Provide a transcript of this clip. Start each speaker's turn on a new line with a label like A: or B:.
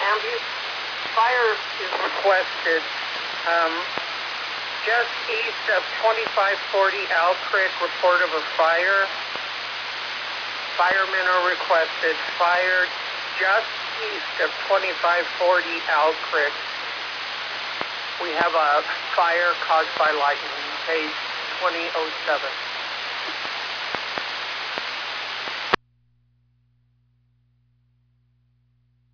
A: Ambulance fire is requested just east of 2540 Owl Creek. Report of a fire. Firemen are requested. Fire just east of 2540 Owl Creek. We have a fire caused by lightning. Page 2007.